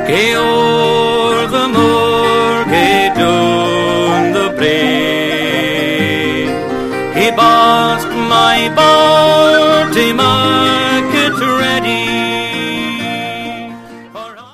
Gae o'er the moor, gae down the brae. He basked my Baltimore.